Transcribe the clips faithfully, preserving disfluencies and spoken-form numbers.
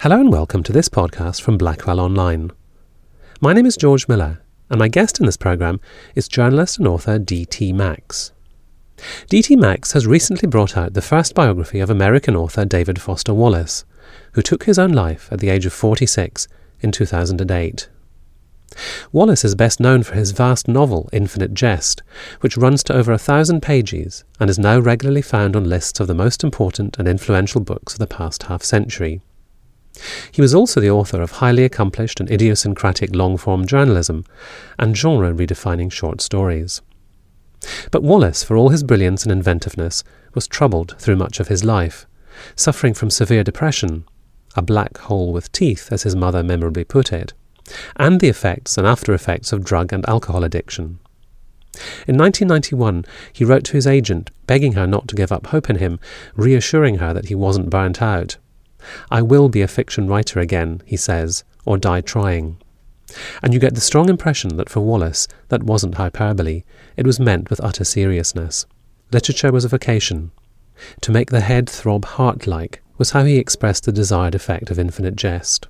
Hello and welcome to this podcast from Blackwell Online. My name is George Miller, and my guest in this programme is journalist and author D T Max. D T Max has recently brought out the first biography of American author David Foster Wallace, who took his own life at the age of forty-six in two thousand eight. Wallace is best known for his vast novel Infinite Jest, which runs to over a thousand pages and is now regularly found on lists of the most important and influential books of the past half-century. He was also the author of highly accomplished and idiosyncratic long-form journalism and genre-redefining short stories. But Wallace, for all his brilliance and inventiveness, was troubled through much of his life, suffering from severe depression, a black hole with teeth, as his mother memorably put it, and the effects and after-effects of drug and alcohol addiction. In nineteen ninety-one, he wrote to his agent, begging her not to give up hope in him, reassuring her that he wasn't burnt out. "I will be a fiction writer again," he says, "or die trying." And you get the strong impression that for Wallace, that wasn't hyperbole, it was meant with utter seriousness. Literature was a vocation. To make the head throb heart-like was how he expressed the desired effect of Infinite Jest.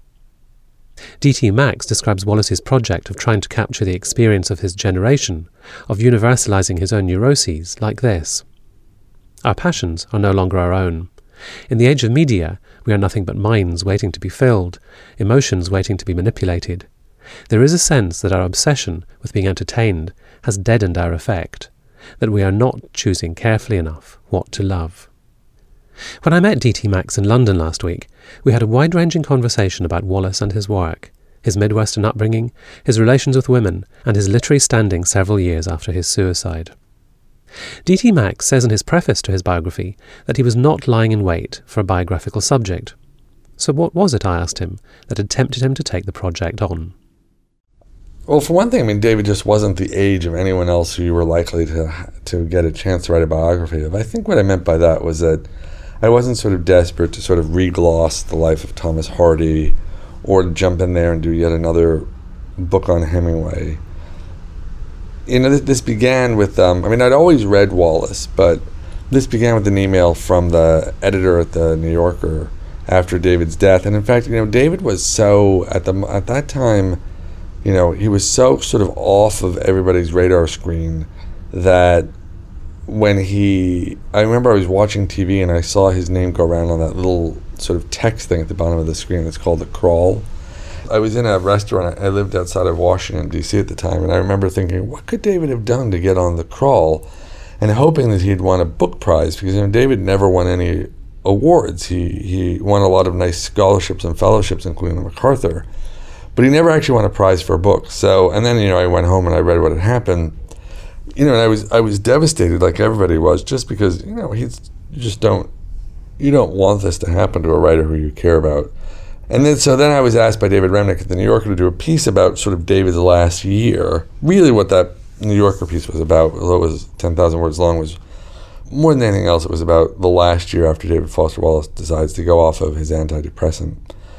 D T Max describes Wallace's project of trying to capture the experience of his generation, of universalizing his own neuroses, like this. Our passions are no longer our own. In the age of media, we are nothing but minds waiting to be filled, emotions waiting to be manipulated. There is a sense that our obsession with being entertained has deadened our effect, that we are not choosing carefully enough what to love. When I met D T Max in London last week, we had a wide-ranging conversation about Wallace and his work, his Midwestern upbringing, his relations with women, and his literary standing several years after his suicide. D T Max says in his preface to his biography that he was not lying in wait for a biographical subject. So what was it, I asked him, that had tempted him to take the project on? Well, for one thing, I mean, David just wasn't the age of anyone else who you were likely to to get a chance to write a biography of. I think what I meant by that was that I wasn't sort of desperate to sort of regloss the life of Thomas Hardy or to jump in there and do yet another book on Hemingway. You know, this, this began with, um, I mean, I'd always read Wallace, but this began with an email from the editor at the New Yorker after David's death. And in fact, you know, David was so, at the at that time, you know, he was so sort of off of everybody's radar screen that when he, I remember I was watching T V and I saw his name go around on that little sort of text thing at the bottom of the screen. It's called The Crawl. I was in a restaurant. I lived outside of Washington, D C at the time, and I remember thinking, what could David have done to get on The Crawl? And hoping that he'd won a book prize, because, you know, David never won any awards. He he won a lot of nice scholarships and fellowships, including the MacArthur, but he never actually won a prize for a book. So, and then, you know, I went home and I read what had happened. You know, and I was I was devastated, like everybody was, just because, you know, he's you just don't you don't want this to happen to a writer who you care about. And then, so then I was asked by David Remnick at the New Yorker to do a piece about sort of David's last year. Really what that New Yorker piece was about, although it was ten thousand words long, was more than anything else, it was about the last year after David Foster Wallace decides to go off of his antidepressant.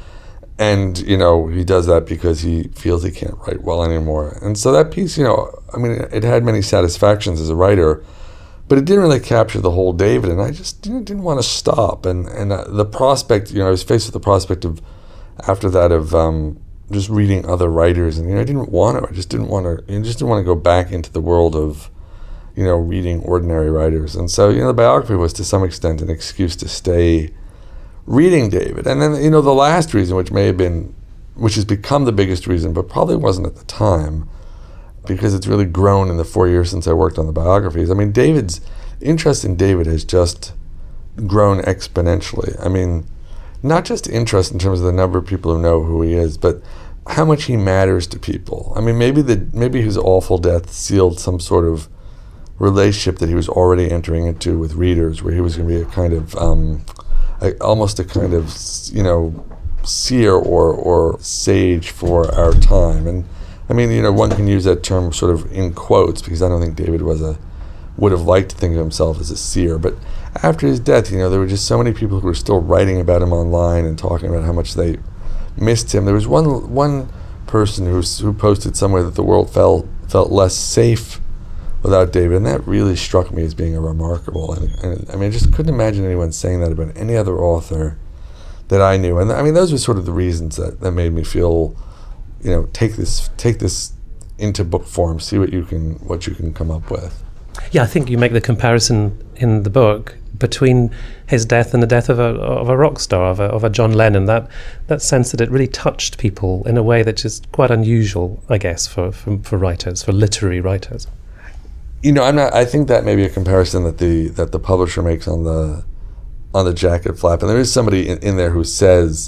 And, you know, he does that because he feels he can't write well anymore. And so that piece, you know, I mean, it had many satisfactions as a writer, but it didn't really capture the whole David, and I just you know, didn't want to stop. And, and uh, the prospect, you know, I was faced with the prospect of, after that, of um, just reading other writers, and, you know, I didn't want to, I just didn't want to, you know, just didn't want to go back into the world of, you know, reading ordinary writers. And so, you know, the biography was to some extent an excuse to stay reading David. And then, you know, the last reason, which may have been, which has become the biggest reason, but probably wasn't at the time, because it's really grown in the four years since I worked on the biographies. I mean, David's, interest in David has just grown exponentially. I mean, not just interest in terms of the number of people who know who he is, but how much he matters to people. I mean, maybe the maybe his awful death sealed some sort of relationship that he was already entering into with readers, where he was going to be a kind of, um, a, almost a kind of, you know, seer or or sage for our time. And I mean, you know, one can use that term sort of in quotes, because I don't think David was a would have liked to think of himself as a seer. But after his death, you know, there were just so many people who were still writing about him online and talking about how much they missed him. There was one one person who who posted somewhere that the world felt felt less safe without David, and that really struck me as being a remarkable. And, and I mean, I just couldn't imagine anyone saying that about any other author that I knew. And I mean, those were sort of the reasons that, that made me feel, you know, take this take this into book form, see what you can what you can come up with. Yeah, I think you make the comparison in the book between his death and the death of a of a rock star, of a, of a John Lennon. That that sense that it really touched people in a way that is quite unusual, I guess, for, for for writers, for literary writers. You know, I'm not. I think that may be a comparison that the that the publisher makes on the on the jacket flap, and there is somebody in, in there who says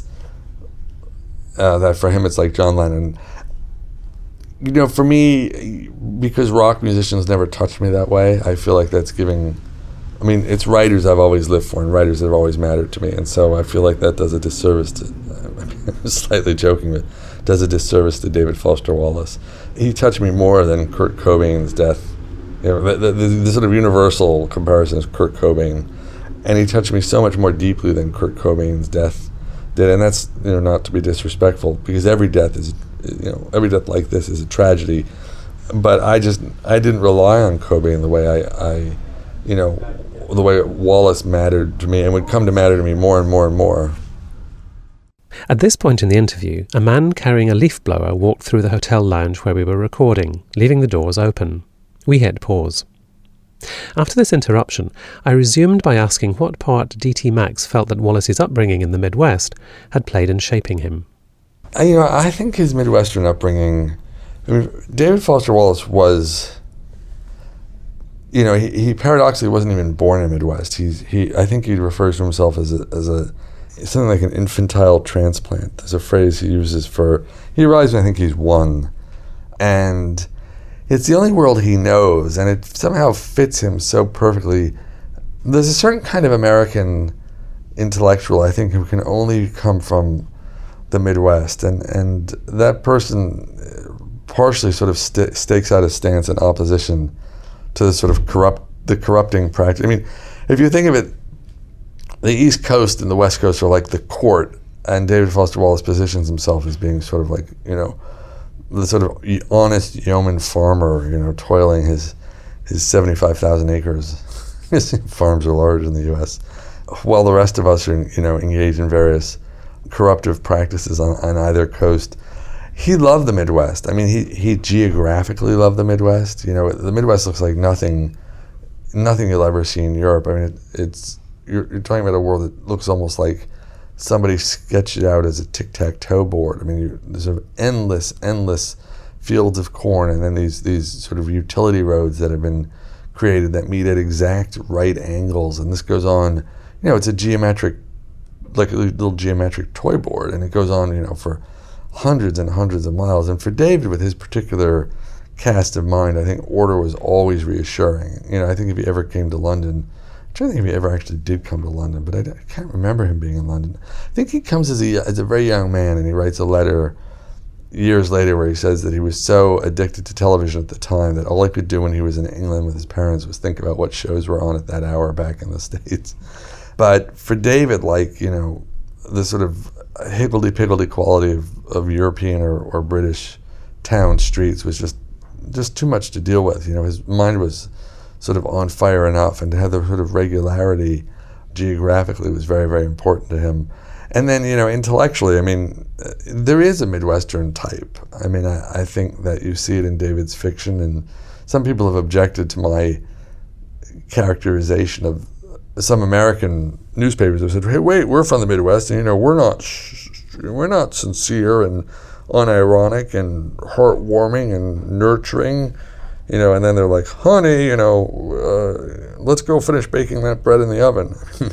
uh, that for him it's like John Lennon. You know, for me, because rock musicians never touched me that way, I feel like that's giving. I mean, it's writers I've always lived for, and writers that have always mattered to me, and so I feel like that does a disservice to. I mean, I'm slightly joking, but does a disservice to David Foster Wallace. He touched me more than Kurt Cobain's death. You know, the, the, the sort of universal comparison is Kurt Cobain, and he touched me so much more deeply than Kurt Cobain's death did. And that's, you know, not to be disrespectful, because every death is, you know, every death like this is a tragedy. But I just, I didn't rely on Cobain the way I, I, you know, the way Wallace mattered to me and would come to matter to me more and more and more. At this point in the interview, a man carrying a leaf blower walked through the hotel lounge where we were recording, leaving the doors open. We hit pause. After this interruption, I resumed by asking what part D T Max felt that Wallace's upbringing in the Midwest had played in shaping him. I, you know, I think his Midwestern upbringing, I mean, David Foster Wallace was, you know, he, he paradoxically wasn't even born in the Midwest. He's, he, I think he refers to himself as a, as a, something like an infantile transplant. There's a phrase he uses for, he arrives when I think he's one. And it's the only world he knows, and it somehow fits him so perfectly. There's a certain kind of American intellectual, I think, who can only come from the Midwest, and, and that person partially sort of st- stakes out a stance in opposition to the sort of corrupt, the corrupting practice. I mean, if you think of it, the East Coast and the West Coast are like the court, and David Foster Wallace positions himself as being sort of like, you know, the sort of honest yeoman farmer, you know, toiling his his seventy-five thousand acres. Farms are large in the U S While the rest of us are, you know, engaged in various corruptive practices on, on either coast. He loved the Midwest. I mean, he, he geographically loved the Midwest. You know, the Midwest looks like nothing nothing you'll ever see in Europe. I mean, it, it's you're, you're talking about a world that looks almost like somebody sketched it out as a tic-tac-toe board. I mean, you, there's sort of endless, endless fields of corn, and then these these sort of utility roads that have been created that meet at exact right angles. And this goes on, you know, it's a geometric, like a little geometric toy board, and it goes on, you know, for hundreds and hundreds of miles. And for David, with his particular cast of mind, I think order was always reassuring. You know, I think if he ever came to London, I don't think if he ever actually did come to London, but I, I can't remember him being in London. I think he comes as a, as a very young man, and he writes a letter years later where he says that he was so addicted to television at the time that all he could do when he was in England with his parents was think about what shows were on at that hour back in the States. But for David, like, you know, the sort of higgledy-piggledy quality of, of European or, or British town streets was just just too much to deal with. You know, his mind was sort of on fire enough, and to have the sort of regularity geographically was very, very important to him. And then, you know, intellectually, I mean, there is a Midwestern type. I mean, I, I think that you see it in David's fiction, and some people have objected to my characterization of some American newspapers have said, hey, wait, we're from the Midwest, and, you know, we're not, we're not sincere and unironic and heartwarming and nurturing. You know, and then they're like, honey, you know, uh, let's go finish baking that bread in the oven.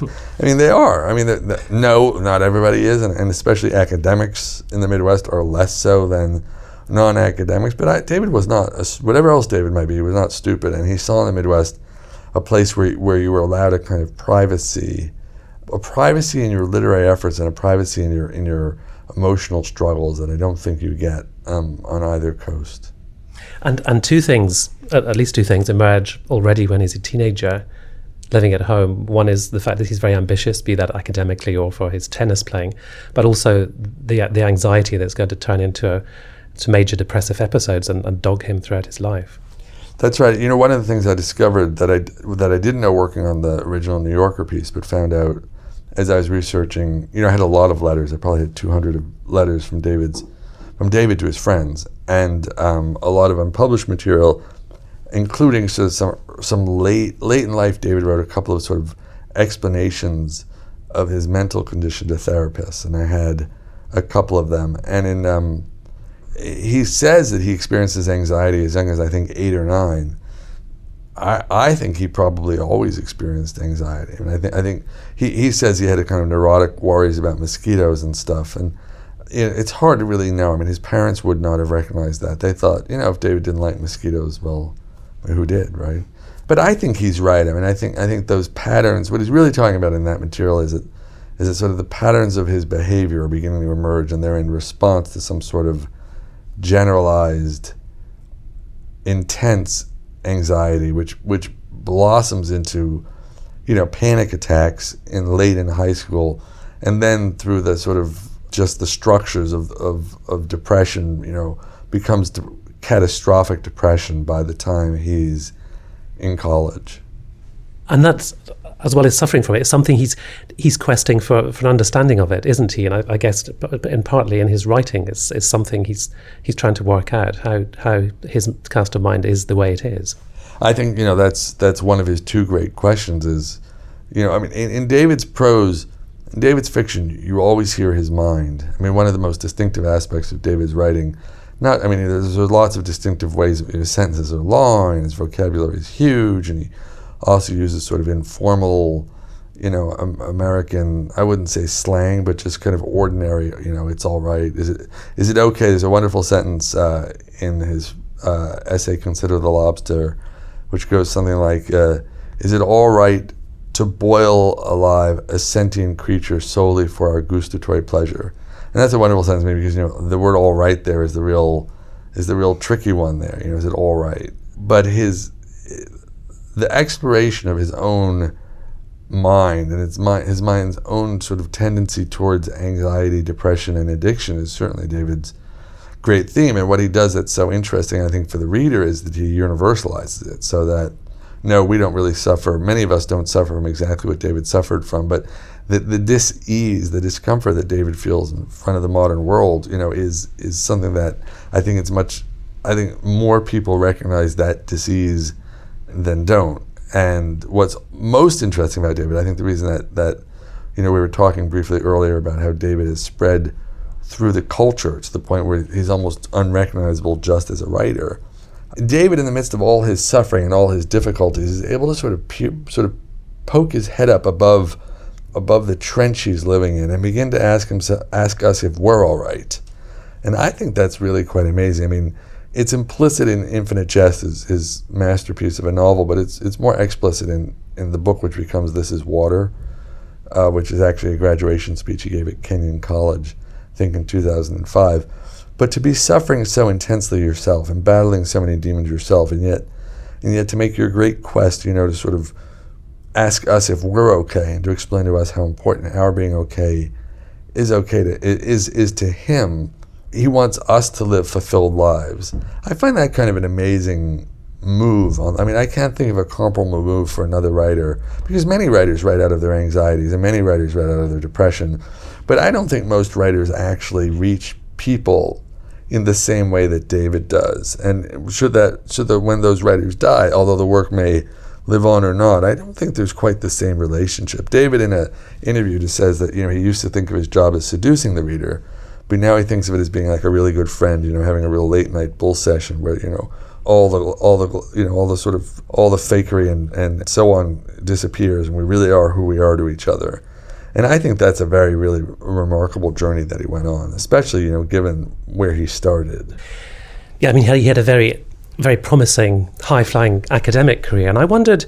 I mean, they are. I mean, they're, they're, no, not everybody is, and, and especially academics in the Midwest are less so than non-academics. But I, David was not, a, whatever else David might be, he was not stupid, and he saw in the Midwest a place where where you were allowed a kind of privacy, a privacy in your literary efforts and a privacy in your in your emotional struggles that I don't think you get um, on either coast. And and two things, at least two things, emerge already when he's a teenager living at home. One is the fact that he's very ambitious, be that academically or for his tennis playing, but also the the anxiety that's going to turn into, a, to major depressive episodes and, and dog him throughout his life. That's right. You know, one of the things I discovered that I, that I didn't know working on the original New Yorker piece, but found out as I was researching, you know, I had a lot of letters. I probably had two hundred of letters from David's, from David to his friends, and um, a lot of unpublished material, including sort of some some late late in life. David wrote a couple of sort of explanations of his mental condition to therapists, and I had a couple of them. And in um, he says that he experiences anxiety as young as I think eight or nine. I, I think he probably always experienced anxiety. I mean, I think I think he, he says he had a kind of neurotic worries about mosquitoes and stuff, and it, it's hard to really know. I mean, his parents would not have recognized that. They thought, you know, if David didn't like mosquitoes, well, who did, right? But I think he's right. I mean, I think I think those patterns. What he's really talking about in that material is that is that sort of the patterns of his behavior are beginning to emerge, and they're in response to some sort of generalized, intense anxiety, which which blossoms into, you know, panic attacks in late in high school, and then through the sort of just the structures of of, of depression, you know, becomes de- catastrophic depression by the time he's in college. And that's, as well as suffering from it, it's something he's he's questing for, for an understanding of it, isn't he? And I, I guess, in partly in his writing, it's, it's something he's he's trying to work out, how how his cast of mind is the way it is. I think, you know, that's that's one of his two great questions is, you know, I mean, in, in David's prose, in David's fiction, you always hear his mind. I mean, one of the most distinctive aspects of David's writing, not, I mean, there's, there's lots of distinctive ways. His sentences are long, and his vocabulary is huge, and he also uses sort of informal, you know, um, American, I wouldn't say slang, but just kind of ordinary, you know, it's all right. Is it is it okay? There's a wonderful sentence uh, in his uh, essay, Consider the Lobster, which goes something like, uh, is it all right to boil alive a sentient creature solely for our gustatory pleasure? And that's a wonderful sentence, maybe because, you know, the word all right there is the real, is the real tricky one there. You know, is it all right? But his, the exploration of his own mind and his, mind, his mind's own sort of tendency towards anxiety, depression, and addiction is certainly David's great theme. And what he does that's so interesting, I think, for the reader is that he universalizes it so that, no, we don't really suffer. Many of us don't suffer from exactly what David suffered from, but the, the dis-ease, the discomfort that David feels in front of the modern world, you know, is is something that I think it's much, I think more people recognize that dis-ease than don't. And what's most interesting about David, I think the reason that, that, you know, we were talking briefly earlier about how David has spread through the culture to the point where he's almost unrecognizable just as a writer. David, in the midst of all his suffering and all his difficulties, is able to sort of pu- sort of poke his head up above above the trench he's living in and begin to ask himself, ask us if we're all right. And I think that's really quite amazing. I mean, it's implicit in Infinite Jest, his, his masterpiece of a novel, but it's it's more explicit in, in the book, which becomes This Is Water, uh, which is actually a graduation speech he gave at Kenyon College, I think in two thousand five. But to be suffering so intensely yourself and battling so many demons yourself, and yet and yet to make your great quest, you know, to sort of ask us if we're okay and to explain to us how important our being okay is okay to is is to him. He wants us to live fulfilled lives. I find that kind of an amazing move. On, I mean, I can't think of a comparable move for another writer, because many writers write out of their anxieties and many writers write out of their depression. But I don't think most writers actually reach people in the same way that David does. And should that, should that when those writers die, although the work may live on or not, I don't think there's quite the same relationship. David, in an interview, just says that, you know, he used to think of his job as seducing the reader, but now he thinks of it as being like a really good friend, you know, having a real late night bull session where, you know, all the all the you know all the sort of all the fakery and, and so on disappears, and we really are who we are to each other. And I think that's a very really remarkable journey that he went on, especially, you know, given where he started. Yeah, I mean, he had a very very promising, high-flying academic career, and I wondered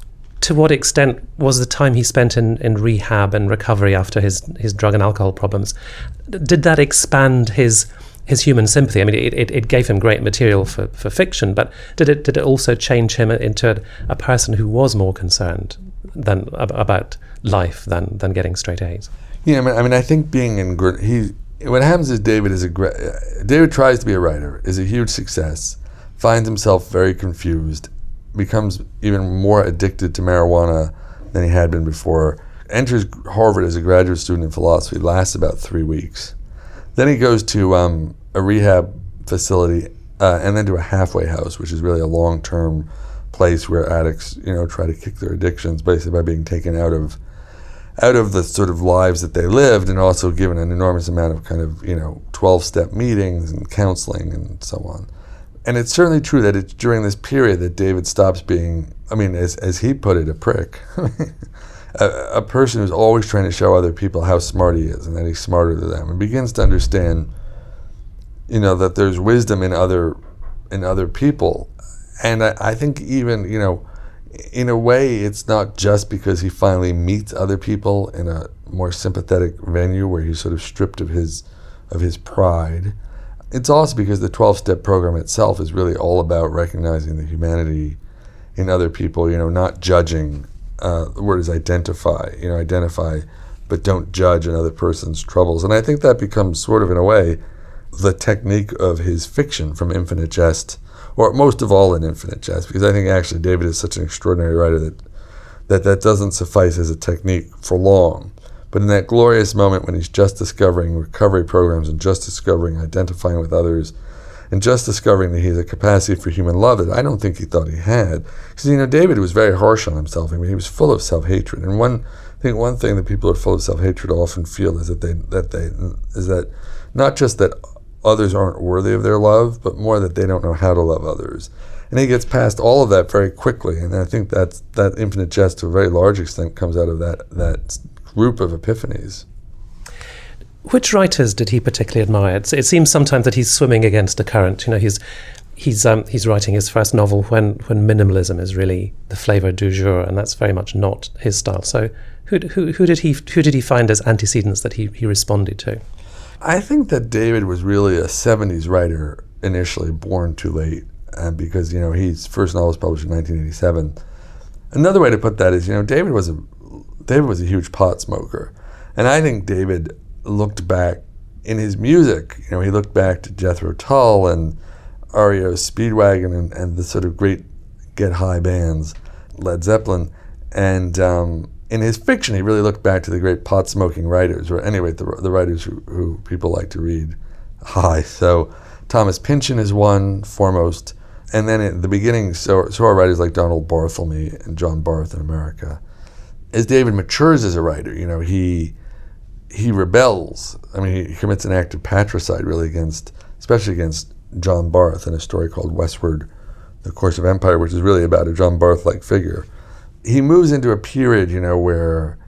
to what extent was the time he spent in, in rehab and recovery after his, his drug and alcohol problems, did that expand his his human sympathy? I mean, it, it, it gave him great material for, for fiction, but did it did it also change him into a, a person who was more concerned than about life than than getting straight A's? Yeah, I mean, I mean, I think being in he what happens is David is a great David tries to be a writer, is a huge success, finds himself very confused, becomes even more addicted to marijuana than he had been before, enters Harvard as a graduate student in philosophy, lasts about three weeks. Then he goes to um, a rehab facility uh, and then to a halfway house, which is really a long-term place where addicts, you know, try to kick their addictions basically by being taken out of out of the sort of lives that they lived and also given an enormous amount of kind of, you know, twelve-step meetings and counseling and so on. And it's certainly true that it's during this period that David stops being, I mean, as as he put it, a prick. a, a person who's always trying to show other people how smart he is and that he's smarter than them, and begins to understand, you know, that there's wisdom in other in other people. And I, I think even, you know, in a way, it's not just because he finally meets other people in a more sympathetic venue where he's sort of stripped of his of his pride. It's also because the twelve-step program itself is really all about recognizing the humanity in other people, you know, not judging. Uh, the word is identify, you know, identify, but don't judge another person's troubles. And I think that becomes sort of, in a way, the technique of his fiction from Infinite Jest, or most of all in Infinite Jest, because I think actually David is such an extraordinary writer that that, that doesn't suffice as a technique for long. But in that glorious moment when he's just discovering recovery programs and just discovering identifying with others and just discovering that he has a capacity for human love that I don't think he thought he had. Because, you know, David was very harsh on himself. I mean, he was full of self-hatred. And one I think one thing that people who are full of self-hatred often feel is that they that they is that not just that others aren't worthy of their love, but more that they don't know how to love others. And he gets past all of that very quickly. And I think that's, that Infinite Jest, to a very large extent, comes out of that that group of epiphanies. Which writers did he particularly admire? It's, it seems sometimes that he's swimming against a current. You know, he's he's um, he's writing his first novel when when minimalism is really the flavor du jour, and that's very much not his style. So, who who who did he who did he find as antecedents that he he responded to? I think that David was really a seventies writer initially, born too late, uh, because, you know, his first novel was published in nineteen eighty-seven. Another way to put that is, you know, David was a David was a huge pot smoker, and I think David looked back in his music. You know, he looked back to Jethro Tull and R E O Speedwagon and, and the sort of great Get High bands, Led Zeppelin, and um, in his fiction, he really looked back to the great pot-smoking writers, or anyway, the, the writers who, who people like to read high. So Thomas Pynchon is one, foremost. And then at the beginning, so, so are writers like Donald Barthelme and John Barth in America. As David matures as a writer, you know, he he rebels. I mean, he commits an act of patricide, really, against, especially against John Barth in a story called Westward, The Course of Empire, which is really about a John Barth-like figure. He moves into a period, you know, where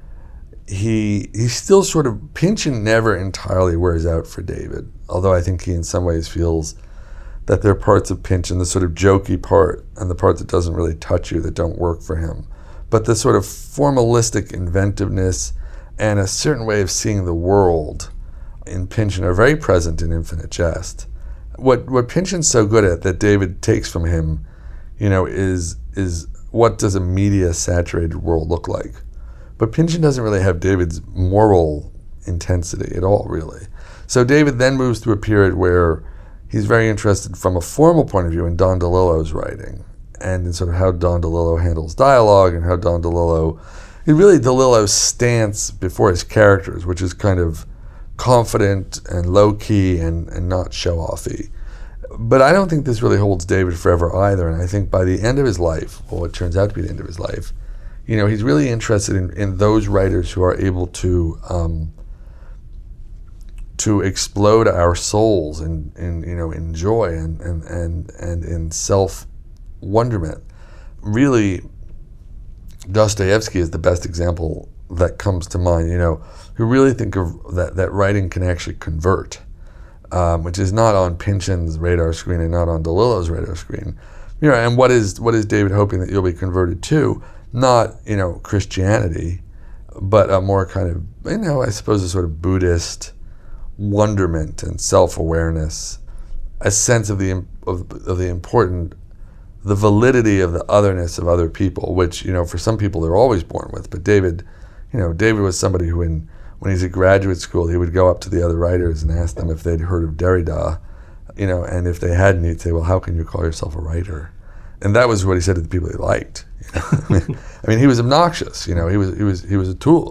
he he's still sort of, Pynchon never entirely wears out for David, although I think he in some ways feels that there are parts of Pynchon, the sort of jokey part and the part that doesn't really touch you, that don't work for him. But the sort of formalistic inventiveness and a certain way of seeing the world in Pynchon are very present in Infinite Jest. What what Pynchon's so good at that David takes from him, you know, is is what does a media-saturated world look like? But Pynchon doesn't really have David's moral intensity at all, really. So David then moves through a period where he's very interested from a formal point of view in Don DeLillo's writing and in sort of how Don DeLillo handles dialogue and how Don DeLillo, it really DeLillo's stance before his characters, which is kind of confident and low-key and, and not show-offy. But I don't think this really holds David forever either, and I think by the end of his life, well, it turns out to be the end of his life, you know, he's really interested in, in those writers who are able to um, to explode our souls in, in you know, in joy and, and, and, and in self-wonderment. Really, Dostoevsky is the best example that comes to mind, you know, who really think of that, that writing can actually convert, um, which is not on Pynchon's radar screen and not on DeLillo's radar screen. You know, and what is what is David hoping that you'll be converted to? Not, you know, Christianity, but a more kind of, you know, I suppose a sort of Buddhist wonderment and self-awareness, a sense of the of, of the important, the validity of the otherness of other people, which, you know, for some people they're always born with. But David, you know, David was somebody who, in, when he's at graduate school, he would go up to the other writers and ask them if they'd heard of Derrida, you know, and if they hadn't, he'd say, well, how can you call yourself a writer? And that was what he said to the people he liked. You know? I mean, he was obnoxious. You know, he was he was he was a tool.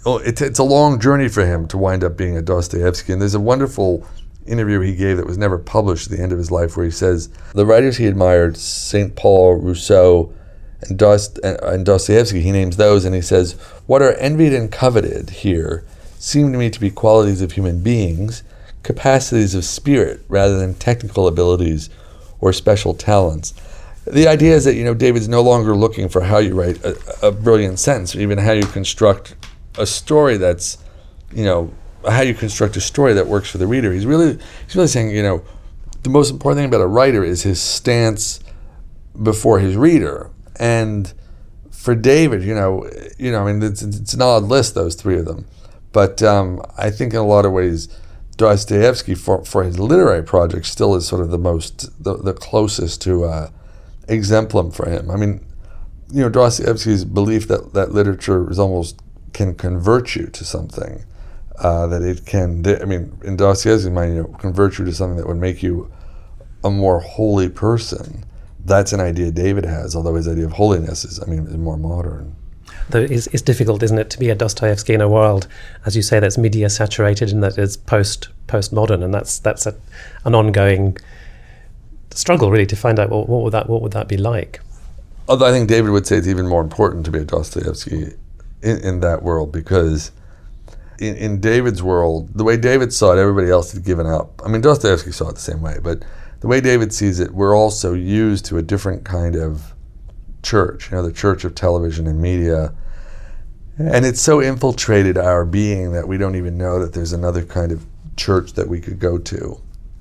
oh, it's, it's a long journey for him to wind up being a Dostoevsky. And there's a wonderful interview he gave that was never published at the end of his life where he says, the writers he admired, Saint Paul, Rousseau, and, Dost- and Dostoevsky, he names those, and he says, what are envied and coveted here seem to me to be qualities of human beings, capacities of spirit rather than technical abilities or special talents. The idea is that, you know, David's no longer looking for how you write a, a brilliant sentence, or even how you construct a story that's, you know, how you construct a story that works for the reader. He's really, he's really saying, you know, the most important thing about a writer is his stance before his reader. And for David, you know, you know, I mean, it's, it's an odd list, those three of them. But um, I think in a lot of ways, Dostoevsky, for, for his literary project, still is sort of the most, the, the closest to uh, exemplum for him. I mean, you know, Dostoevsky's belief that, that literature is almost can convert you to something, uh, that it can, I mean, in Dostoevsky's mind, you know, convert you to something that would make you a more holy person. That's an idea David has, although his idea of holiness is, I mean, is more modern. Though it's, it's difficult, isn't it, to be a Dostoevsky in a world, as you say, that's media saturated and that is post postmodern, and that's that's a, an ongoing struggle, really, to find out what, what would that what would that be like. Although I think David would say it's even more important to be a Dostoevsky in, in that world, because in, in David's world, the way David saw it, everybody else had given up. I mean, Dostoevsky saw it the same way, but the way David sees it, we're also used to a different kind of church, you know, the church of television and media. And it's so infiltrated our being that we don't even know that there's another kind of church that we could go to.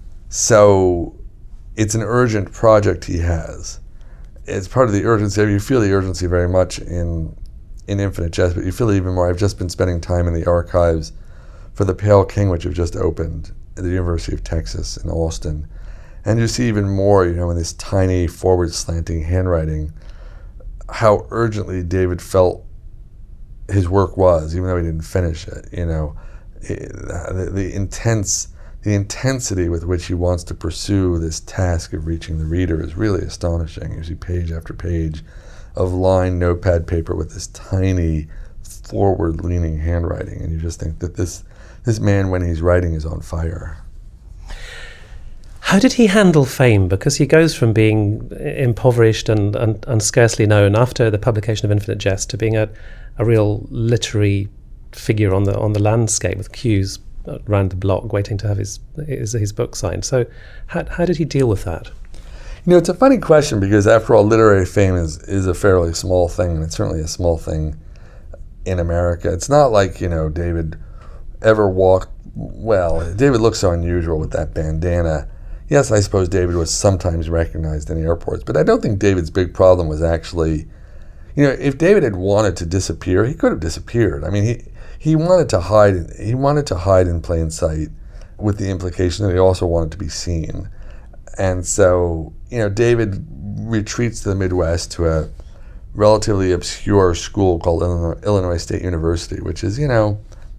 So it's an urgent project he has. It's part of the urgency. You feel the urgency very much in in Infinite Jest, but you feel it even more. I've just been spending time in the archives for The Pale King, which have just opened at the University of Texas in Austin. And you see even more, you know, in this tiny forward slanting handwriting, how urgently David felt his work was, even though he didn't finish it. You know, the, the intense, the intensity with which he wants to pursue this task of reaching the reader is really astonishing. You see page after page of lined notepad paper with this tiny, forward-leaning handwriting, and you just think that this this man, when he's writing, is on fire. How did he handle fame? Because he goes from being impoverished and, and, and scarcely known after the publication of Infinite Jest to being a, a real literary figure on the on the landscape with queues around the block waiting to have his his, his book signed. So how, how did he deal with that? You know, it's a funny question, because after all, literary fame is, is a fairly small thing, and it's certainly a small thing in America. It's not like, you know, David ever walked, well, David looks so unusual with that bandana. Yes, I suppose David was sometimes recognized in airports, but I don't think David's big problem was actually, you know, if David had wanted to disappear, he could have disappeared. I mean, he he wanted to hide. He wanted to hide in plain sight, with the implication that he also wanted to be seen. And so, you know, David retreats to the Midwest to a relatively obscure school called Illinois, Illinois State University, which is, you know,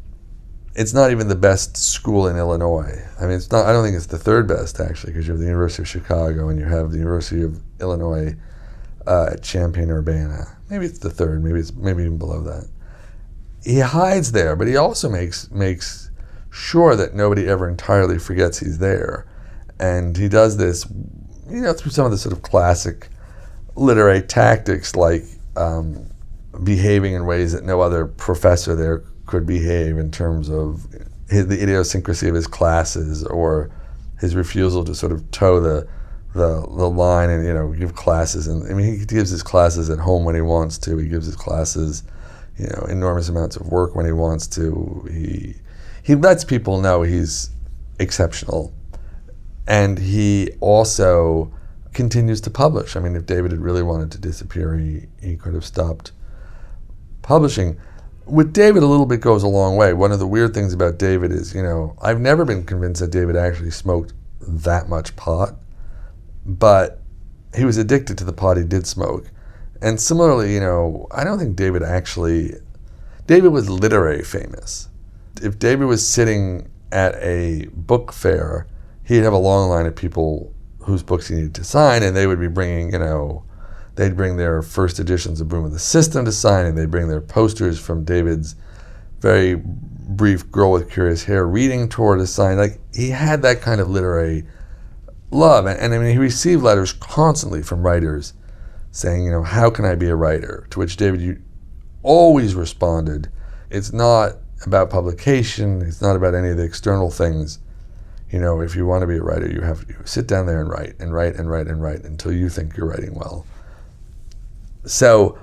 it's not even the best school in Illinois. I mean, it's not. I don't think it's the third best, actually, because you have the University of Chicago and you have the University of Illinois uh, at Champaign-Urbana. Maybe it's the third. Maybe it's maybe even below that. He hides there, but he also makes makes sure that nobody ever entirely forgets he's there, and he does this, you know, through some of the sort of classic literary tactics, like um, behaving in ways that no other professor there could behave, in terms of his, the idiosyncrasy of his classes, or his refusal to sort of toe the, the the line and, you know, give classes. And I mean, he gives his classes at home when he wants to. He gives his classes, you know, enormous amounts of work when he wants to. He he lets people know he's exceptional, and he also continues to publish. I mean, if David had really wanted to disappear, he he could have stopped publishing. With David, a little bit goes a long way. One of the weird things about David is, you know, I've never been convinced that David actually smoked that much pot, but he was addicted to the pot he did smoke. And similarly, you know, I don't think David actually, David was literary famous. If David was sitting at a book fair, he'd have a long line of people whose books he needed to sign, and they would be bringing, you know, they'd bring their first editions of Broom of the System to sign, and they'd bring their posters from David's very brief girl with curious hair reading toward a sign. Like, he had that kind of literary love. And, and I mean, he received letters constantly from writers saying, you know, how can I be a writer? To which David you always responded, it's not about publication, it's not about any of the external things. You know, if you want to be a writer, you have to sit down there and write and write and write and write until you think you're writing well. So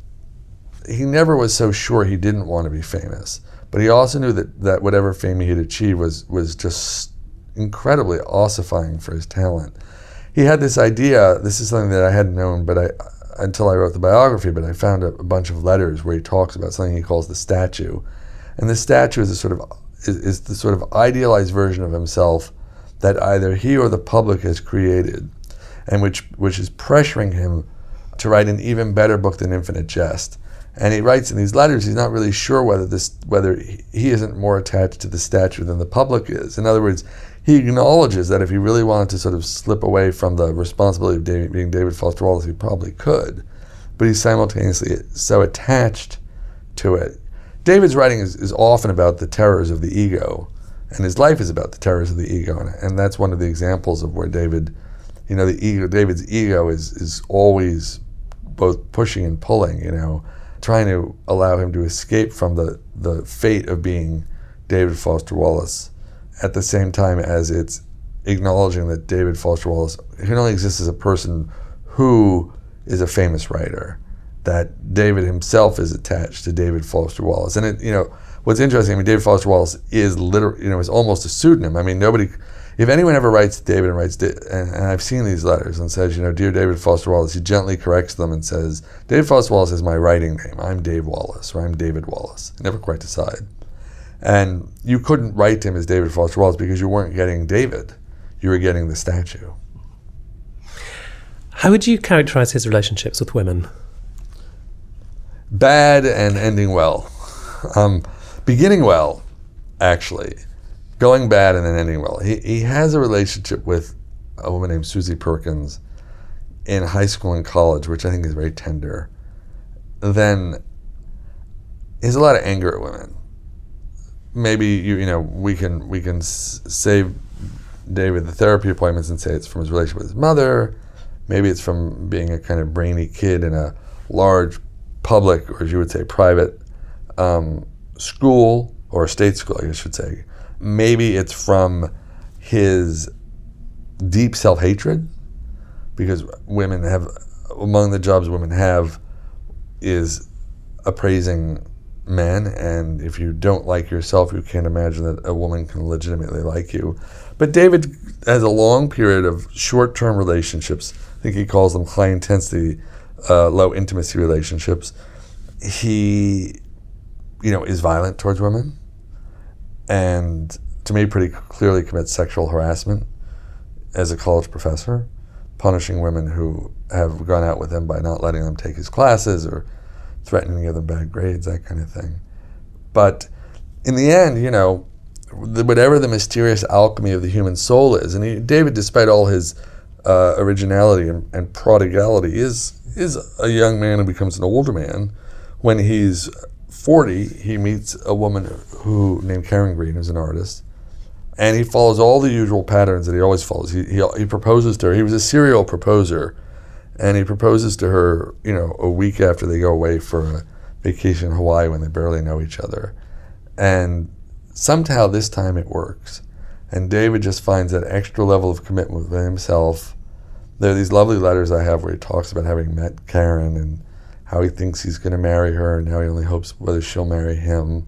he never was so sure he didn't want to be famous, but he also knew that, that whatever fame he had achieved was, was just incredibly ossifying for his talent. He had this idea, this is something that I hadn't known but I, until I wrote the biography, but I found a, a bunch of letters where he talks about something he calls the statue. And the statue is a sort of is, is the sort of idealized version of himself that either he or the public has created, and which which is pressuring him to write an even better book than Infinite Jest. And he writes in these letters, he's not really sure whether this whether he isn't more attached to the statue than the public is. In other words, he acknowledges that if he really wanted to sort of slip away from the responsibility of David, being David Foster Wallace, he probably could, but he's simultaneously so attached to it. David's writing is, is often about the terrors of the ego, and his life is about the terrors of the ego, and, and that's one of the examples of where David, you know, the ego, David's ego is is always both pushing and pulling, you know, trying to allow him to escape from the, the fate of being David Foster Wallace, at the same time as it's acknowledging that David Foster Wallace can only exist as a person who is a famous writer, that David himself is attached to David Foster Wallace. And it, you know, what's interesting, I mean, David Foster Wallace is literally, you know, is almost a pseudonym. I mean, nobody, if anyone ever writes to David and writes, and, and I've seen these letters and says, you know, dear David Foster Wallace, he gently corrects them and says, David Foster Wallace is my writing name. I'm Dave Wallace, or I'm David Wallace. I never quite decide. And you couldn't write to him as David Foster Wallace because you weren't getting David. You were getting the statue. How would you characterize his relationships with women? Bad and ending well. Um, beginning well, actually. Going bad and then ending well. He he has a relationship with a woman named Susie Perkins in high school and college, which I think is very tender. Then he has a lot of anger at women. Maybe you you know we can we can s- save David the therapy appointments and say it's from his relationship with his mother. Maybe it's from being a kind of brainy kid in a large public, or as you would say, private um, school, or state school, I should say. Maybe it's from his deep self-hatred, because women have, among the jobs women have, is appraising men, and if you don't like yourself, you can't imagine that a woman can legitimately like you. But David has a long period of short-term relationships. I think he calls them high-intensity, uh, low-intimacy relationships. He, you know, is violent towards women, and to me pretty clearly commits sexual harassment as a college professor, punishing women who have gone out with him by not letting them take his classes or threatening to give them bad grades, that kind of thing. But in the end, you know, the, whatever the mysterious alchemy of the human soul is, and he, David, despite all his uh, originality and, and prodigality, is is a young man who becomes an older man. When he's forty, he meets a woman who named Karen Green, who's an artist, and he follows all the usual patterns that he always follows. He, he he proposes to her. He was a serial proposer, and he proposes to her, you know, a week after they go away for a vacation in Hawaii when they barely know each other. And somehow this time it works. And David just finds that extra level of commitment with himself. There are these lovely letters I have where he talks about having met Karen and how he thinks he's going to marry her and how he only hopes whether she'll marry him.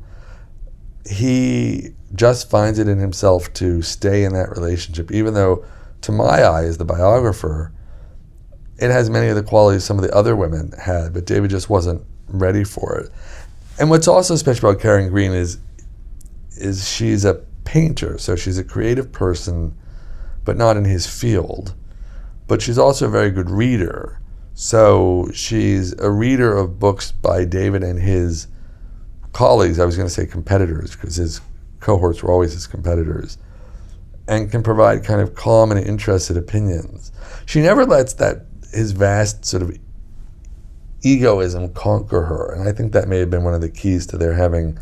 He just finds it in himself to stay in that relationship, even though, to my eye, as the biographer, it has many of the qualities some of the other women had, but David just wasn't ready for it. And what's also special about Karen Green is, is she's a painter, so she's a creative person, but not in his field. But she's also a very good reader. So she's a reader of books by David and his colleagues, I was going to say competitors, because his cohorts were always his competitors, and can provide kind of calm and interested opinions. She never lets that his vast sort of egoism conquer her, and I think that may have been one of the keys to their having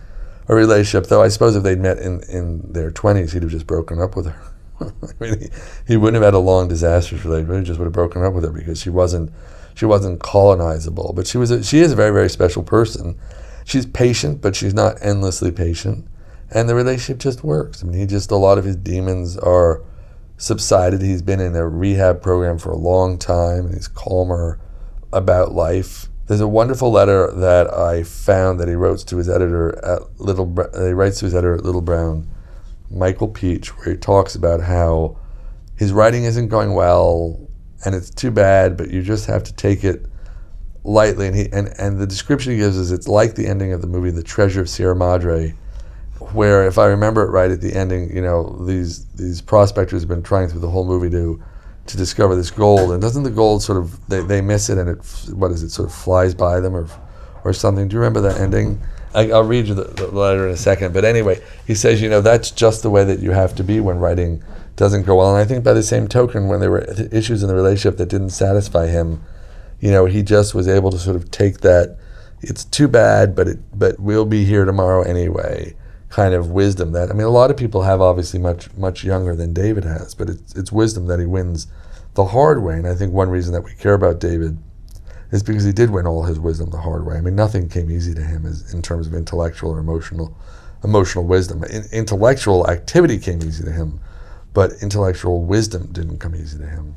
a relationship, though I suppose if they'd met in, in their twenties, he'd have just broken up with her. I mean, he, he wouldn't have had a long, disastrous relationship. He just would have broken up with her because she wasn't she wasn't colonizable. But she was a, she is a very, very special person. She's patient, but she's not endlessly patient. And the relationship just works. I mean, he just, a lot of his demons are subsided. He's been in a rehab program for a long time, and he's calmer about life. There's a wonderful letter that I found that he wrote to his editor at Little. He writes to his editor at Little Brown, Michael Peach, where he talks about how his writing isn't going well, and it's too bad, but you just have to take it lightly. And he and, and the description he gives is it's like the ending of the movie The Treasure of Sierra Madre, where, if I remember it right, at the ending, you know, these these prospectors have been trying through the whole movie to to discover this gold, and doesn't the gold sort of, they, they miss it, and it, what is it, sort of flies by them or or something? Do you remember that ending? I, I'll read you the, the letter in a second, but anyway, he says, you know, that's just the way that you have to be when writing doesn't go well. And I think by the same token, when there were issues in the relationship that didn't satisfy him, you know, he just was able to sort of take that, it's too bad, but it, but we'll be here tomorrow anyway, kind of wisdom that, I mean, a lot of people have, obviously much much younger than David has, but it's it's wisdom that he wins the hard way. And I think one reason that we care about David is because he did win all his wisdom the hard way. I mean, nothing came easy to him as, in terms of intellectual or emotional emotional wisdom. In, intellectual activity came easy to him, but intellectual wisdom didn't come easy to him.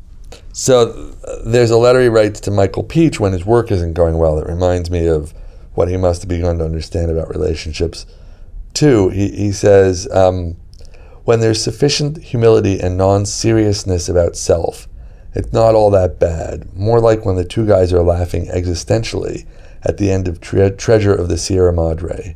So uh, there's a letter he writes to Michael Peach when his work isn't going well that reminds me of what he must have begun to understand about relationships. Two, he, he says, um, when there's sufficient humility and non-seriousness about self, it's not all that bad. More like when the two guys are laughing existentially at the end of tre- Treasure of the Sierra Madre.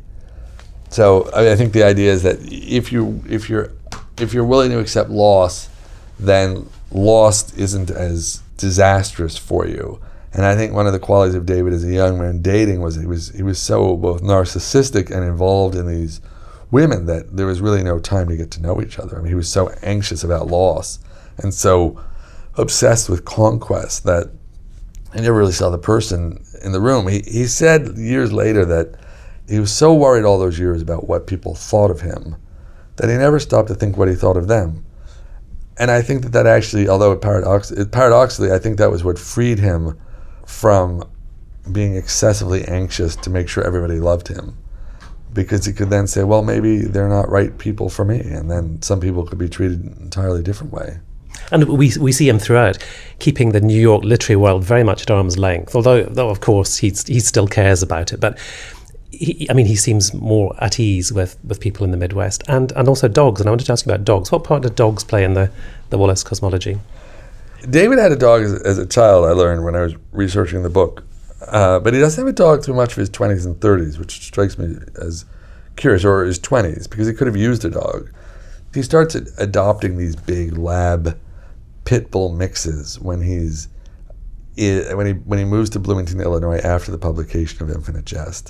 So I, mean, I think the idea is that if you if you're if you're willing to accept loss, then loss isn't as disastrous for you. And I think one of the qualities of David as a young man dating was he was he was so both narcissistic and involved in these women that there was really no time to get to know each other. I mean, he was so anxious about loss and so obsessed with conquest that he never really saw the person in the room. He he said years later that he was so worried all those years about what people thought of him that he never stopped to think what he thought of them. And I think that that actually, although it paradox, it paradoxically, I think that was what freed him from being excessively anxious to make sure everybody loved him, because he could then say, well, maybe they're not right people for me, and then some people could be treated an entirely different way. And we we see him throughout, keeping the New York literary world very much at arm's length, although, though of course, he he still cares about it. But, he, I mean, he seems more at ease with, with people in the Midwest, and, and also dogs. And I wanted to ask you about dogs. What part did dogs play in the, the Wallace cosmology? David had a dog as, as a child, I learned when I was researching the book. Uh, but he doesn't have a dog through much of his twenties and thirties, which strikes me as curious, or his twenties, because he could have used a dog. He starts adopting these big lab pit bull mixes when he's when he when he moves to Bloomington, Illinois after the publication of Infinite Jest.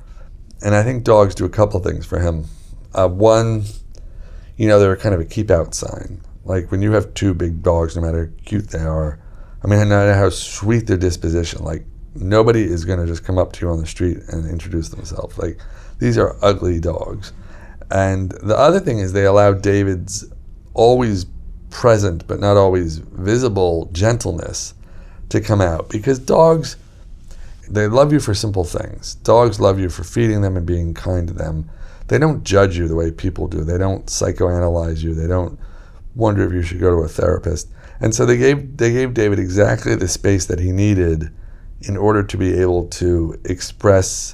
And I think dogs do a couple things for him. Uh, one, you know, they're kind of a keep out sign. Like when you have two big dogs, no matter how cute they are, I mean, no matter how sweet their disposition, like nobody is going to just come up to you on the street and introduce themselves. Like these are ugly dogs. And the other thing is they allow David's always present but not always visible gentleness to come out, because dogs, they love you for simple things. Dogs love you for feeding them and being kind to them. They don't judge you the way people do. They don't psychoanalyze you. They don't wonder if you should go to a therapist. And so they gave they gave David exactly the space that he needed in order to be able to express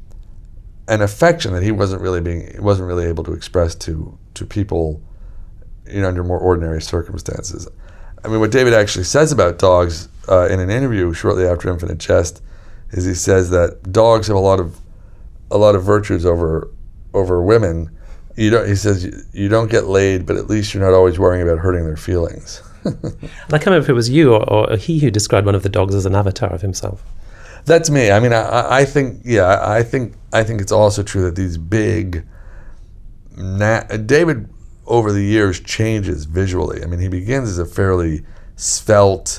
an affection that he wasn't really being wasn't really able to express to to people, you know, under more ordinary circumstances. I mean, what David actually says about dogs uh, in an interview shortly after Infinite Jest is he says that dogs have a lot of a lot of virtues over over women. You don't. He says you, you don't get laid, but at least you're not always worrying about hurting their feelings. I can't remember if it was you or, or he who described one of the dogs as an avatar of himself. That's me. I mean, I, I think, yeah, I think, I think it's also true that these big, na- David over the years changes visually. I mean, he begins as a fairly svelte,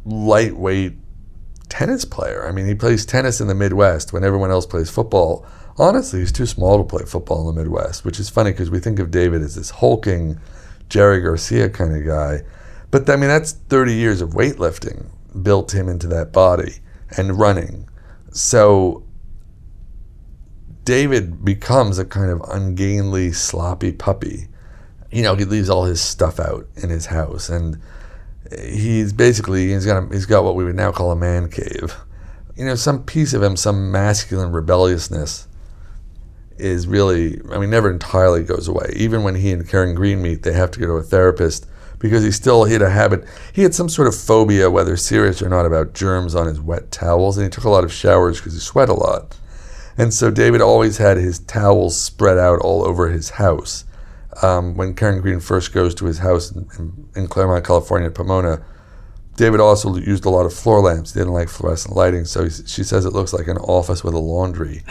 lightweight tennis player. I mean, he plays tennis in the Midwest when everyone else plays football honestly, he's too small to play football in the Midwest, which is funny because we think of David as this hulking Jerry Garcia kind of guy. But, I mean, that's thirty years of weightlifting built him into that body and running. So David becomes a kind of ungainly, sloppy puppy. You know, he leaves all his stuff out in his house, and he's basically, he's got, a, he's got what we would now call a man cave. You know, some piece of him, some masculine rebelliousness is really, I mean, never entirely goes away. Even when he and Karen Green meet, they have to go to a therapist because he still, he had a habit, he had some sort of phobia, whether serious or not, about germs on his wet towels, and he took a lot of showers because he sweat a lot. And so David always had his towels spread out all over his house. Um, when Karen Green first goes to his house in, in, in Claremont, California, Pomona, David also used a lot of floor lamps. He didn't like fluorescent lighting, so he, she says it looks like an office with a laundry.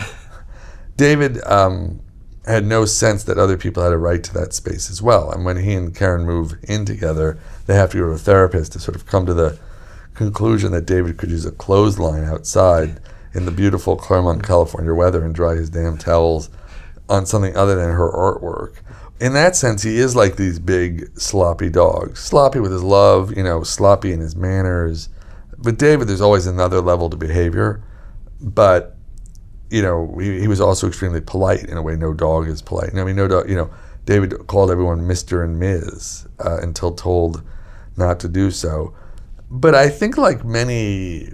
David um, had no sense that other people had a right to that space as well. And when he and Karen move in together, they have to go to a therapist to sort of come to the conclusion that David could use a clothesline outside in the beautiful Claremont, California weather and dry his damn towels on something other than her artwork. In that sense, he is like these big, sloppy dogs. Sloppy with his love, you know, sloppy in his manners. With David, there's always another level to behavior. But, you know, he, he was also extremely polite in a way no dog is polite. I mean, no dog, you know, David called everyone Mister and Miz uh, until told not to do so. But I think like many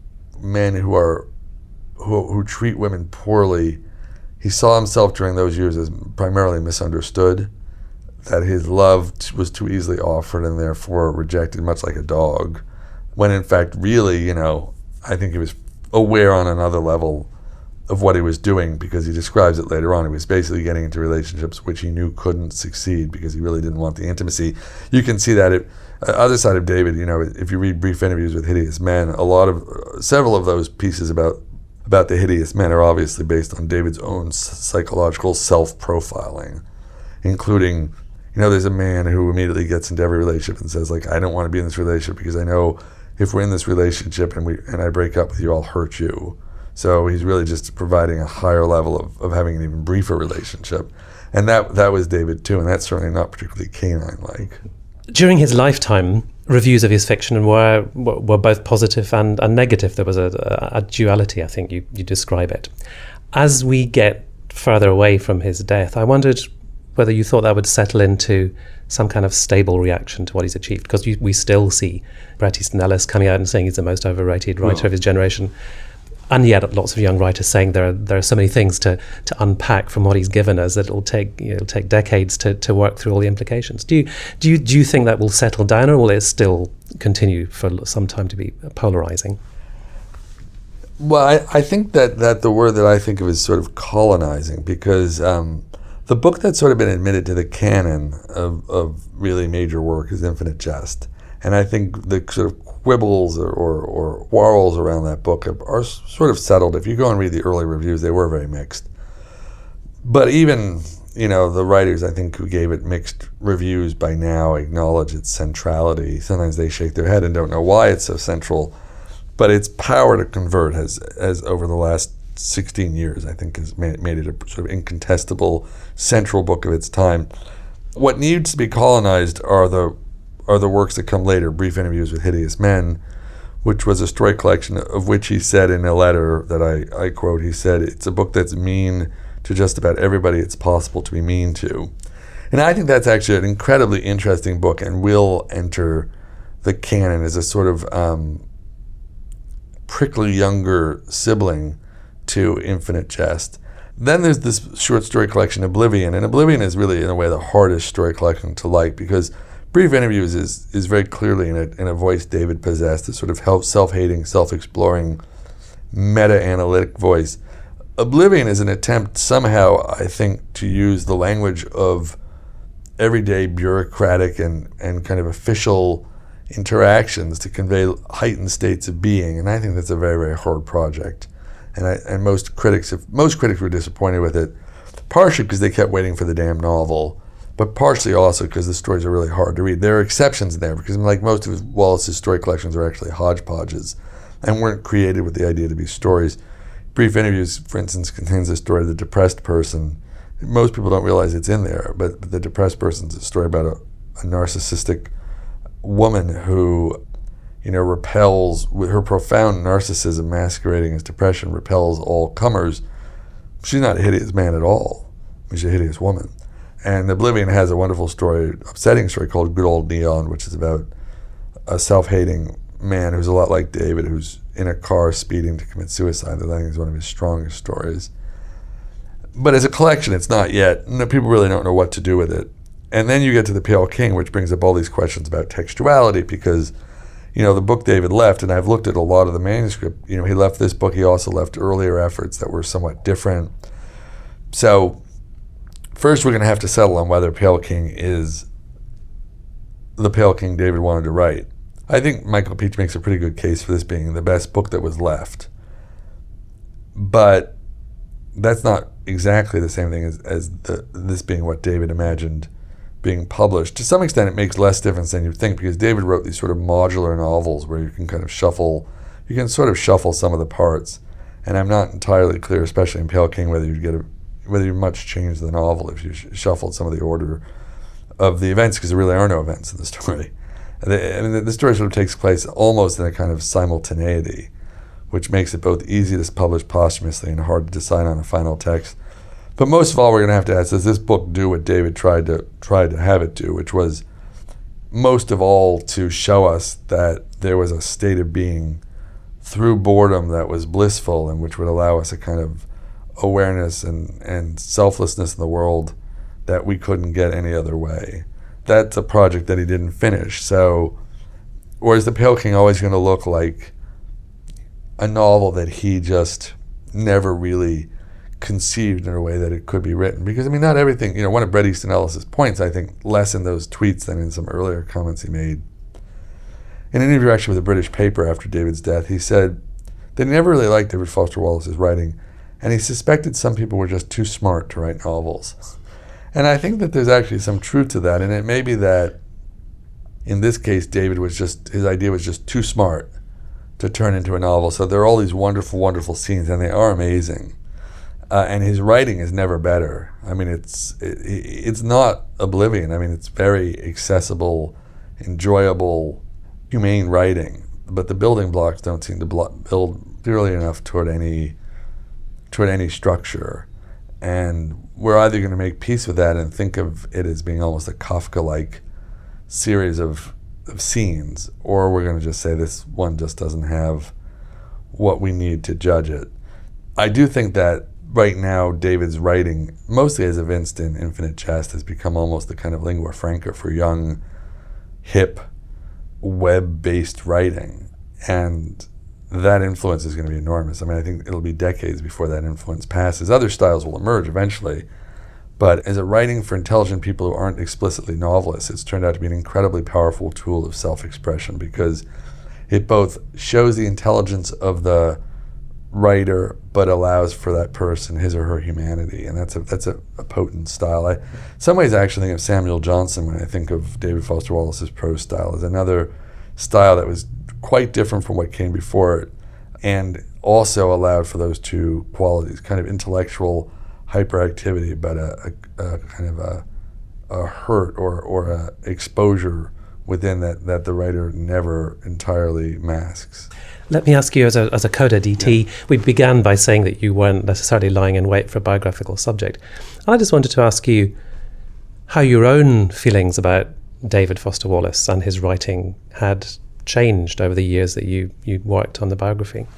men who are, who, who treat women poorly, he saw himself during those years as primarily misunderstood, that his love t- was too easily offered and therefore rejected, much like a dog, when in fact, really, you know, I think he was aware on another level of what he was doing, because he describes it later on. He was basically getting into relationships which he knew couldn't succeed because he really didn't want the intimacy. You can see that it, uh, other side of David, you know, if you read Brief Interviews with Hideous Men, a lot of, uh, several of those pieces about about the hideous men are obviously based on David's own psychological self-profiling, including, you know, there's a man who immediately gets into every relationship and says, like, I don't want to be in this relationship because I know if we're in this relationship and we and I break up with you, I'll hurt you. So he's really just providing a higher level of, of having an even briefer relationship. And that that was David too, and that's certainly not particularly canine-like. During his lifetime, reviews of his fiction were were both positive and, and negative. There was a, a duality, I think you, you describe it. As we get further away from his death, I wondered whether you thought that would settle into some kind of stable reaction to what he's achieved, because you, we still see Bret Easton Ellis coming out and saying he's the most overrated writer oh. of his generation. And yet lots of young writers saying there are there are so many things to, to unpack from what he's given us that it'll take you know, it'll take decades to, to work through all the implications. Do you do you do you think that will settle down, or will it still continue for some time to be polarizing? Well, I, I think that, that the word that I think of is sort of colonizing, because um, the book that's sort of been admitted to the canon of, of really major work is Infinite Jest. And I think the sort of quibbles or, or, or quarrels around that book are, are sort of settled. If you go and read the early reviews, they were very mixed. But even, you know, the writers, I think, who gave it mixed reviews by now acknowledge its centrality. Sometimes they shake their head and don't know why it's so central. But its power to convert has, has over the last sixteen years, I think, has made, made it a sort of incontestable central book of its time. What needs to be colonized are the are the works that come later, Brief Interviews with Hideous Men, which was a story collection of which he said in a letter that I, I quote, he said, it's a book that's mean to just about everybody it's possible to be mean to. And I think that's actually an incredibly interesting book and will enter the canon as a sort of um, prickly younger sibling to Infinite Jest. Then there's this short story collection, Oblivion, and Oblivion is really, in a way, the hardest story collection to like, because Brief Interviews is is very clearly in a, in a voice David possessed, a sort of self-hating, self-exploring, meta-analytic voice. Oblivion is an attempt somehow, I think, to use the language of everyday bureaucratic and, and kind of official interactions to convey heightened states of being, and I think that's a very, very hard project. And I, and most critics have, most critics were disappointed with it, partially because they kept waiting for the damn novel, but partially also because the stories are really hard to read. There are exceptions in there, because like most of Wallace's story collections are actually hodgepodges and weren't created with the idea to be stories. Brief Interviews, for instance, contains the story of the depressed person. Most people don't realize it's in there, but, but the depressed person's a story about a, a narcissistic woman who, you know, repels, with her profound narcissism masquerading as depression, repels all comers. She's not a hideous man at all. She's a hideous woman. And Oblivion has a wonderful story, upsetting story called Good Old Neon, which is about a self-hating man who's a lot like David, who's in a car speeding to commit suicide. That I think is one of his strongest stories. But as a collection, it's not yet. No, people really don't know what to do with it. And then you get to The Pale King, which brings up all these questions about textuality, because, you know, the book David left, and I've looked at a lot of the manuscript, you know, he left this book, he also left earlier efforts that were somewhat different. So first we're going to have to settle on whether Pale King is the Pale King David wanted to write. I think Michael Peach makes a pretty good case for this being the best book that was left. But that's not exactly the same thing as, as the, this being what David imagined being published. To some extent, it makes less difference than you think, because David wrote these sort of modular novels where you can kind of shuffle, you can sort of shuffle some of the parts. And I'm not entirely clear, especially in Pale King, whether you'd get a, whether you much change the novel if you sh- shuffled some of the order of the events, because there really are no events in the story. The, I mean, the, the story sort of takes place almost in a kind of simultaneity, which makes it both easy to publish posthumously and hard to decide on a final text. But most of all, we're going to have to ask, does this book do what David tried to tried to have it do, which was most of all to show us that there was a state of being through boredom that was blissful and which would allow us a kind of awareness and, and selflessness in the world that we couldn't get any other way. That's a project that he didn't finish. So, or is The Pale King always going to look like a novel that he just never really conceived in a way that it could be written? Because, I mean, not everything, you know, one of Bret Easton Ellis's points, I think, less in those tweets than in some earlier comments he made. In an interview actually with a British paper after David's death, he said that he never really liked David Foster Wallace's writing, and he suspected some people were just too smart to write novels. And I think that there's actually some truth to that, and it may be that in this case, David was just, his idea was just too smart to turn into a novel. So there are all these wonderful, wonderful scenes, and they are amazing. Uh, and his writing is never better. I mean, it's it, it's not Oblivion. I mean, it's very accessible, enjoyable, humane writing. But the building blocks don't seem to blo- build clearly enough toward any toward any structure. And we're either going to make peace with that and think of it as being almost a Kafka-like series of, of scenes, or we're going to just say this one just doesn't have what we need to judge it. I do think that right now David's writing, mostly as evinced in Infinite Jest, has become almost the kind of lingua franca for young, hip, web-based writing. And that influence is going to be enormous. I mean, I think it'll be decades before that influence passes. Other styles will emerge eventually. But as a writing for intelligent people who aren't explicitly novelists, it's turned out to be an incredibly powerful tool of self-expression, because it both shows the intelligence of the writer, but allows for that person his or her humanity, and that's a that's a, a potent style. I, in some ways, I actually think of Samuel Johnson when I think of David Foster Wallace's prose style as another style that was quite different from what came before it, and also allowed for those two qualities, kind of intellectual hyperactivity, but a, a, a kind of a, a hurt or or a exposure within that that the writer never entirely masks. Let me ask you, as a as a coda D T, yeah. We began by saying that you weren't necessarily lying in wait for a biographical subject. And I just wanted to ask you how your own feelings about David Foster Wallace and his writing had changed over the years that you, you worked on the biography.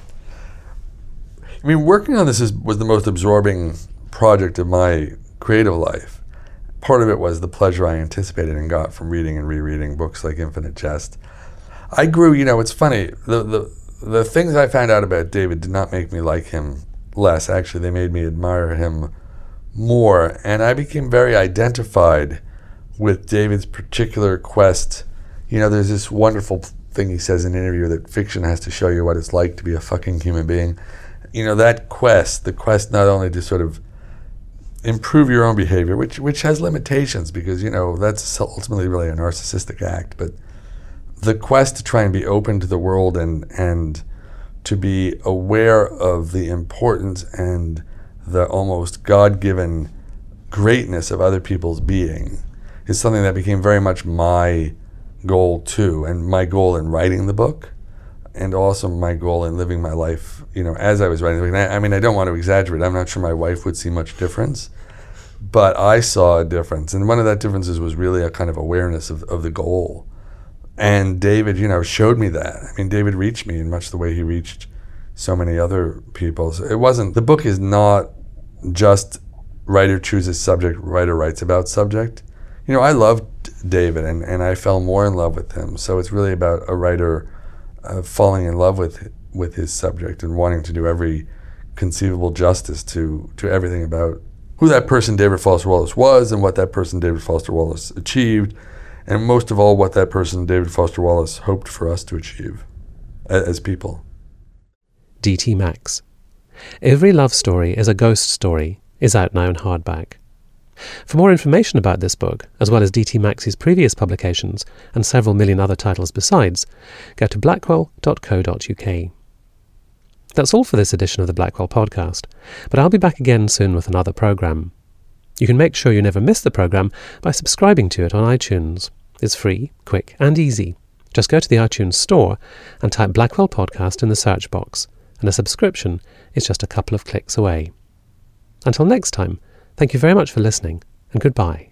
I mean, working on this is, was the most absorbing project of my creative life. Part of it was the pleasure I anticipated and got from reading and rereading books like Infinite Jest. I grew, you know, it's funny, the, the the things I found out about David did not make me like him less. Actually, they made me admire him more. And I became very identified with David's particular quest. You know, there's this wonderful thing he says in an interview that fiction has to show you what it's like to be a fucking human being. You know, that quest, the quest not only to sort of improve your own behavior, which which has limitations because, you know, that's ultimately really a narcissistic act, but the quest to try and be open to the world and and to be aware of the importance and the almost God-given greatness of other people's being is something that became very much my goal too, and my goal in writing the book, and also my goal in living my life, you know, as I was writing the book. And I, I mean, I don't want to exaggerate. I'm not sure my wife would see much difference, but I saw a difference. And one of that differences was really a kind of awareness of, of the goal. And David, you know, showed me that. I mean, David reached me in much the way he reached so many other people. So it wasn't, the book is not just writer chooses subject, writer writes about subject. You know, I loved David, and, and I fell more in love with him. So it's really about a writer uh, falling in love with with his subject and wanting to do every conceivable justice to, to everything about who that person David Foster Wallace was and what that person David Foster Wallace achieved, and most of all, what that person David Foster Wallace hoped for us to achieve as, as people. D T Max. Every Love Story is a Ghost Story is out now in hardback. For more information about this book, as well as D T Max's previous publications and several million other titles besides, go to blackwell dot co dot uk. That's all for this edition of the Blackwell Podcast, but I'll be back again soon with another programme. You can make sure you never miss the programme by subscribing to it on iTunes. It's free, quick and easy. Just go to the iTunes store and type Blackwell Podcast in the search box, and a subscription is just a couple of clicks away. Until next time, thank you very much for listening, and goodbye.